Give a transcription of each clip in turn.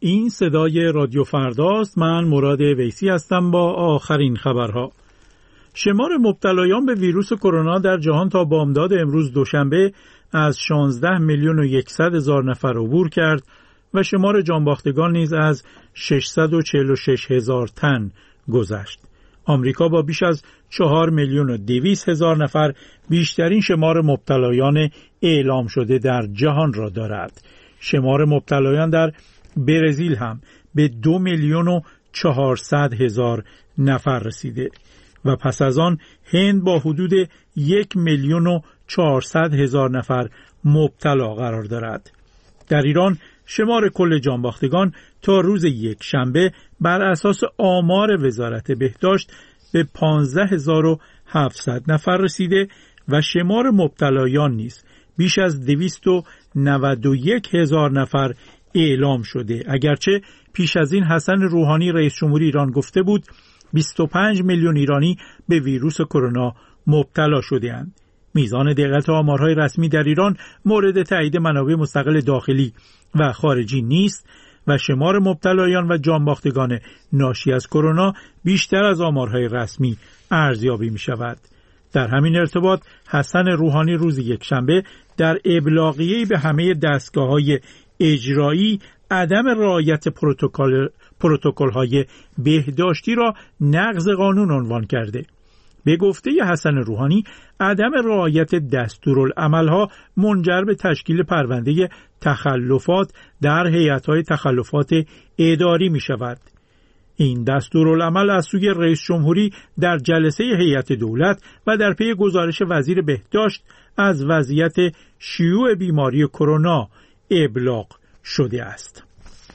این صدای رادیو فرداست. من مراد ویسی هستم با آخرین خبرها. شمار مبتلایان به ویروس کرونا در جهان تا بامداد امروز دوشنبه از 16,100,000 نفر عبور کرد و شمار جانباختگان نیز از 646,000 تن گذشت. آمریکا با بیش از 4,200,000 نفر بیشترین شمار مبتلایان اعلام شده در جهان را دارد. شمار مبتلایان در برزیل هم به 2,400,000 نفر رسیده و پس از آن هند با حدود 1,400,000 نفر مبتلا قرار دارد. در ایران شمار کل جانباختگان تا روز یکشنبه بر اساس آمار وزارت بهداشت به 15,700 نفر رسیده و شمار مبتلایان نیز بیش از 291,000 نفر اعلام شده. اگرچه پیش از این حسن روحانی رئیس جمهوری ایران گفته بود 25 میلیون ایرانی به ویروس کرونا مبتلا شده‌اند. میزان دقت آمارهای رسمی در ایران مورد تایید منابع مستقل داخلی و خارجی نیست و شمار مبتلایان و جانباختگان ناشی از کرونا بیشتر از آمارهای رسمی ارزیابی می شود. در همین ارتباط حسن روحانی روز یکشنبه در ابلاغیه‌ای به همه دستگاه‌های اجرایی عدم رعایت پروتکل‌های بهداشتی را نقض قانون عنوان کرده. به گفته حسن روحانی عدم رعایت دستورالعمل‌ها منجر به تشکیل پرونده تخلفات در هیئت‌های تخلفات اداری می‌شود. این دستورالعمل از سوی رئیس جمهوری در جلسه هیئت دولت و در پی گزارش وزیر بهداشت از وضعیت شیوع بیماری کرونا ابلاغ شده است.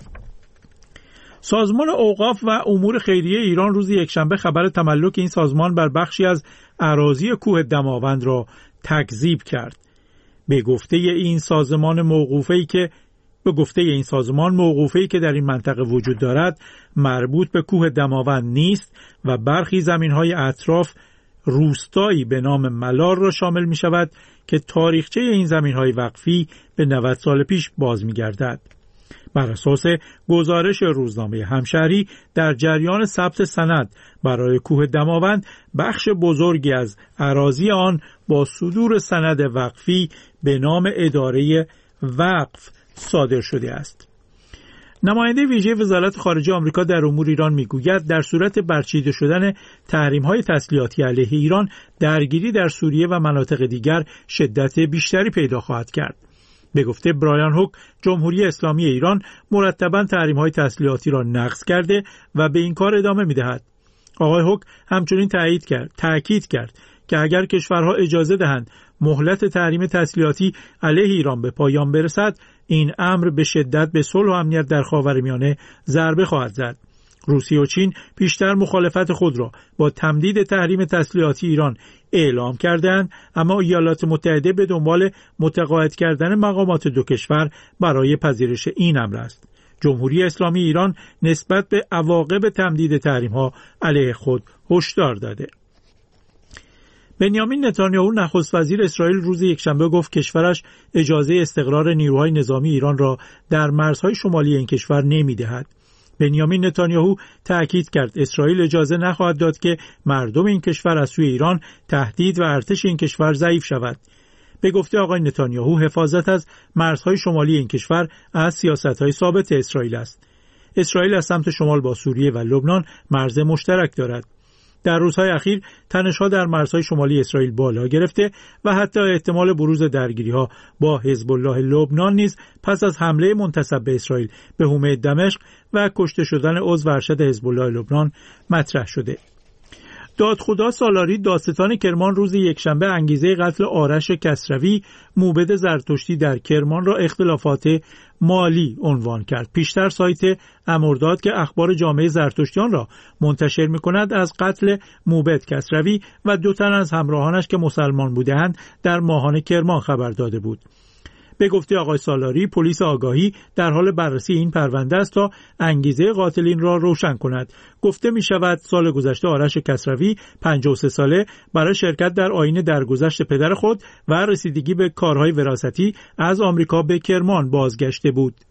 سازمان اوقاف و امور خیریه ایران روز یکشنبه خبر تملک این سازمان بر بخشی از اراضی کوه دماوند را تکذیب کرد. به گفته این سازمان موقوفه‌ای که در این منطقه وجود دارد مربوط به کوه دماوند نیست و برخی زمین‌های اطراف روستایی به نام ملار را شامل می شود که تاریخچه این زمین‌های وقفی به 90 سال پیش باز می گردد. بر اساس گزارش روزنامه همشهری در جریان ثبت سند برای کوه دماوند بخش بزرگی از اراضی آن با صدور سند وقفی به نام اداره وقف صادر شده است. نماینده ویژه وزارت خارجه آمریکا در امور ایران میگوید در صورت برچیده شدن تحریم‌های تسلیحاتی علیه ایران درگیری در سوریه و مناطق دیگر شدت بیشتری پیدا خواهد کرد. به گفته برایان هوک جمهوری اسلامی ایران مرتباً تحریم‌های تسلیحاتی را نقض کرده و به این کار ادامه می‌دهد. آقای هوک همچنین تأکید کرد که اگر کشورها اجازه دهند مهلت تحریم تسلیحاتی علیه ایران به پایان برسد این امر به شدت به صلح و امنیت در خاورمیانه ضربه خواهد زد. روسیه و چین پیشتر مخالفت خود را با تمدید تحریم تسلیحاتی ایران اعلام کردند، اما ایالات متحده به دنبال متقاعد کردن مقامات دو کشور برای پذیرش این امر است. جمهوری اسلامی ایران نسبت به عواقب تمدید تحریم‌ها علیه خود هشدار داده. بنیامین نتانیاهو نخست وزیر اسرائیل روز یکشنبه گفت کشورش اجازه استقرار نیروهای نظامی ایران را در مرزهای شمالی این کشور نمی‌دهد. بنیامین نتانیاهو تأکید کرد اسرائیل اجازه نخواهد داد که مردم این کشور از سوی ایران تهدید و ارتش این کشور ضعیف شود. به گفته آقای نتانیاهو حفاظت از مرزهای شمالی این کشور از سیاست‌های ثابت اسرائیل است. اسرائیل از سمت شمال با سوریه و لبنان مرز مشترک دارد. در روزهای اخیر تنش‌ها در مرزهای شمالی اسرائیل بالا گرفته و حتی احتمال بروز درگیری‌ها با حزب الله لبنان نیز پس از حمله منتسب به اسرائیل به حومه دمشق و کشته شدن عضو ارشد حزب الله لبنان مطرح شده. دادخدا سالاری دادستان کرمان روز یکشنبه انگیزه قتل آرش کسروی موبد زرتشتی در کرمان را اختلافات مالی عنوان کرد. پیشتر سایت امرداد که اخبار جامعه زرتشتیان را منتشر می‌کند از قتل موبد کسروی و 2 تن از همراهانش که مسلمان بودند در ماهان کرمان خبر داده بود. به گفته آقای سالاری پلیس آگاهی در حال بررسی این پرونده است تا انگیزه قاتلین را روشن کند. گفته می شود سال گذشته آرش کسروی 53 ساله برای شرکت در آیین درگذشت پدر خود و رسیدگی به کارهای وراثتی از آمریکا به کرمان بازگشته بود.